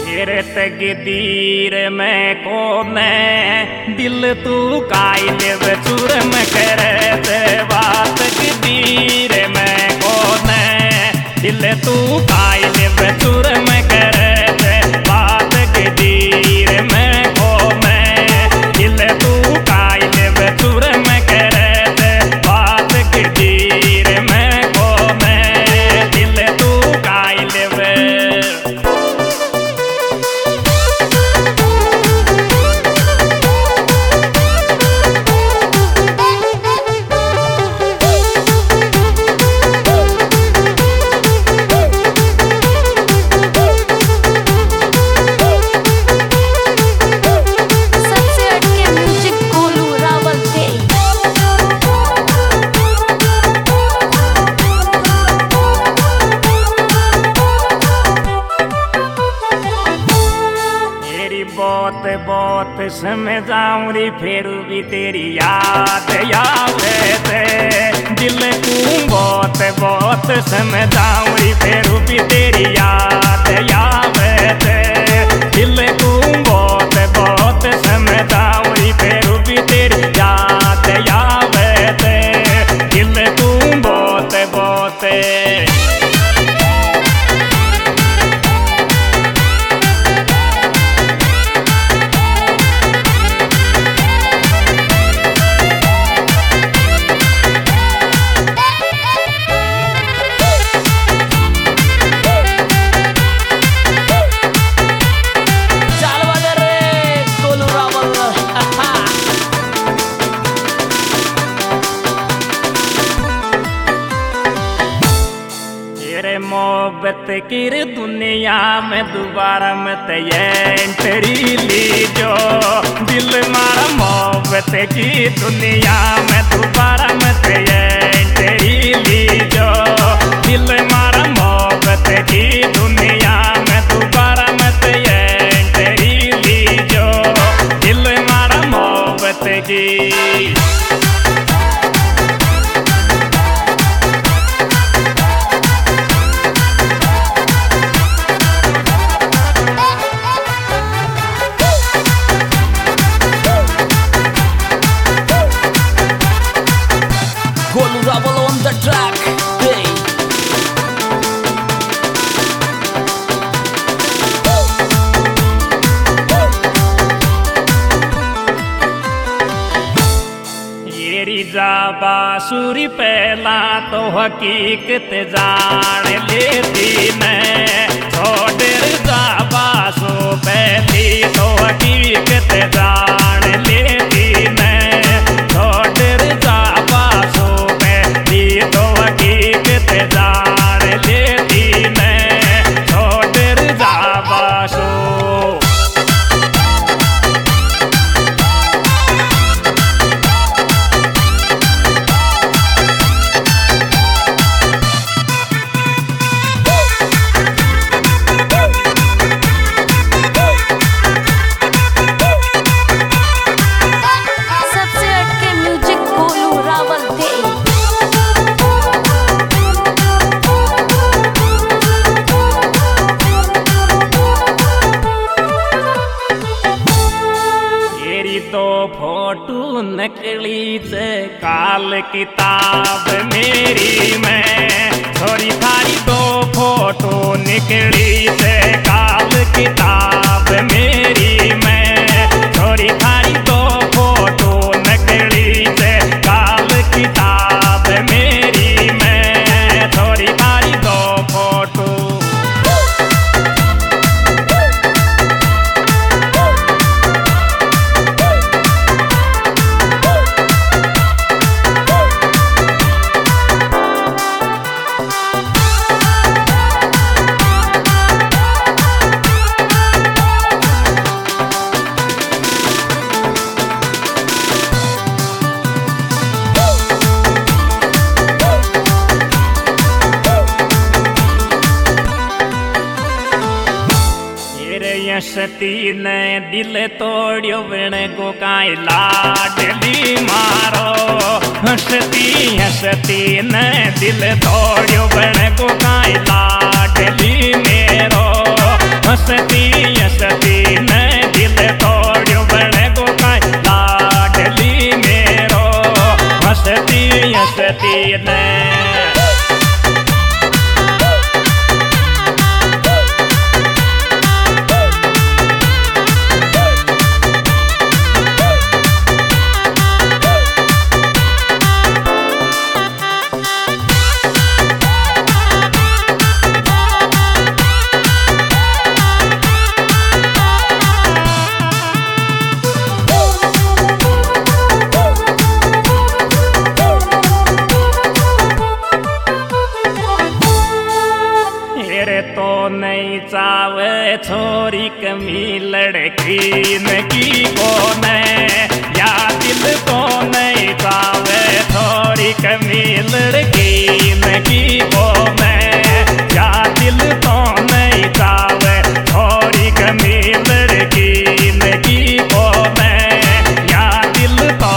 तेरे तकदीर में को मैं दिल तू कायल चूर में करे बात तकदीर में को मैं दिल तू कायल चूर में करे बात तकदीर में को मैं दिल तू कायल चूर में करे बात तकदीर में को मैं दिल तू कायल बहुत बहुत समझाऊं री फिर भी तेरी याद आवे थे दिल को बहुत बहुत समझाऊं री फिर भी तेरी याद आवे थे दिल को बहुत बहुत समझाऊं री फिर भी तेरी याद आवे थे दिल को बहुत बहुत मोहब्बत की दुनिया में दोबारा मत एंट्री लीजो दिल मारा मोहब्बत की दुनिया में दोबारा मत एंट्री लीजो दिल मारा मोहब्बत की दुनिया में दोबारा मत एंट्री लीजो दिल मारा मोहब्बत की Golu Rebel on the track, hey. येरी जा बांसुरी पहला तो हकीकत जान लेती मैं छोड़ जा बांसु पहली तो हकीकत जान लेती मैं छोड़ जा तो हकीकत जान लेती मैं छोड़ जा बासो सबसे हटके म्यूजिक गोलू रावल थे। तो फोटो नकली से काल किताब मेरी में थोड़ी थारी तो फोटो निकली से काल किताब मेरी में थोड़ी थारी तो फोटो नकली से काल किताब मेरी में थोड़ी थारी तो फोटो सती ने दिल तोड़ियो बिन को काई लाडली मारो हंसती हंसती ने दिल तोड़ियो बिन को काई लाडली मेरो हंसती जावे छोरी कमी लड़की की कौन या दिल को नहीं जावे छोरी कमी लड़की की कौन या दिल तो नहीं जावे छोरी कमी लड़की की कौन या दिल तो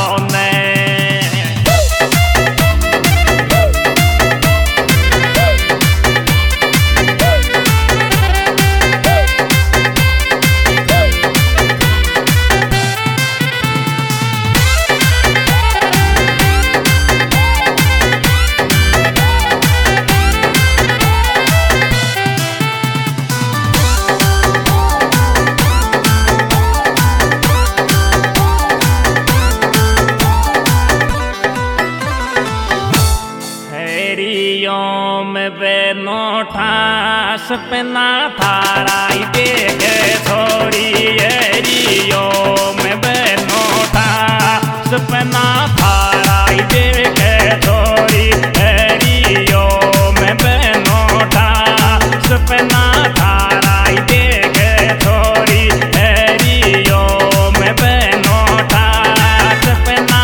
सपना थाराई देखे छोरी एरियो में बनोठा सपना थाराई देखे छोरी एरियो में बनोठा सपना थाराई देखे छोरी एरियो में बनोठा सपना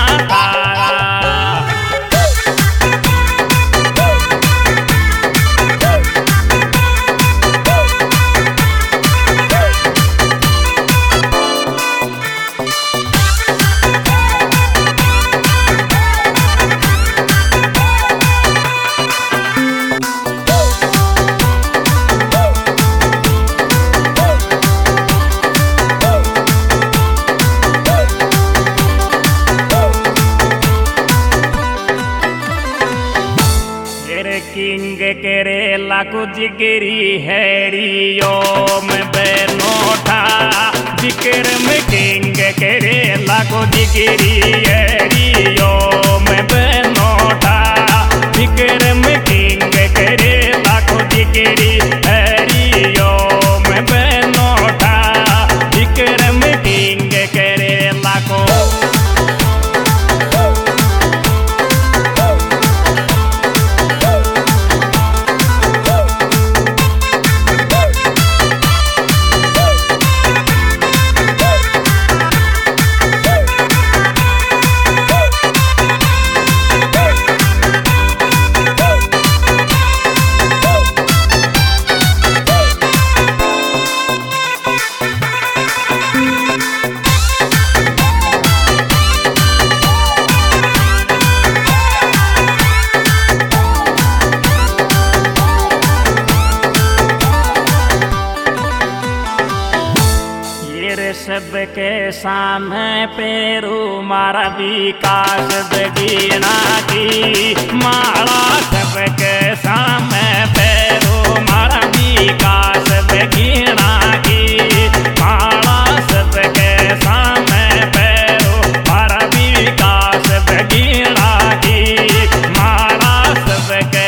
किंग करेला कुछ गिरी हैरियो में बनोठा विक्रम किंग करेला कुछ गिरी हैरियो में बनोठा विक्रम किंग करेला कुछ गिरी हैरियो में बनोठा विक्रम किंग करेला को सबके सामने पेरू मारा विकास बगीना की माला सबके सामने पेरू मारा विकास बगीना की माला सबके सामने पेरू मारा विकास बगीना की माला सबके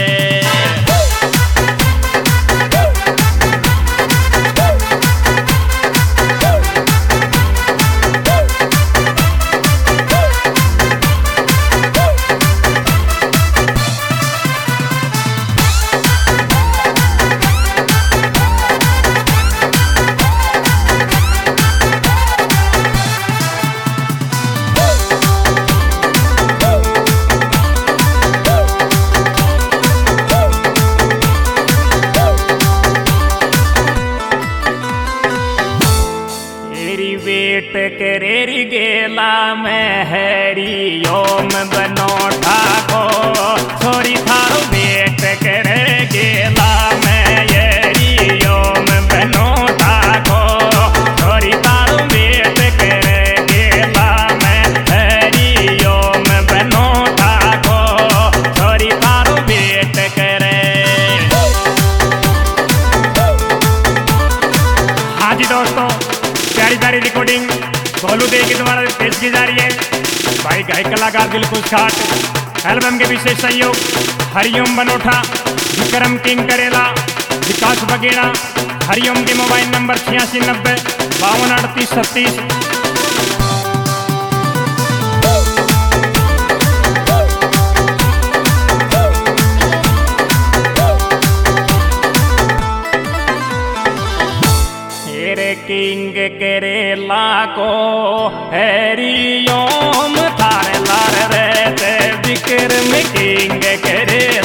वेट करेरी गेला में हरिओम बनोठा को छोरी थारो वेट करे गेला में हरिओम बनोठा को छोरी थारो वेट करे गेला में हरिओम बनोठा को छोरी थारो वेट करे। हाँ जी दोस्तों, प्यारी प्यारी रिकॉर्डिंग गोलू दे के द्वारा पेश की जा रही है। भाई गायक कलाकार दिलखुश खाट। एल्बम के विशेष सहयोग हरिओम बनोठा, विक्रम किंग करेला, विकास बगेड़ा। हरिओम के मोबाइल नंबर 8690 52 38 36। तेरे किंग करेला को हैरियोम थारे लार रहते विक्रम किंग करे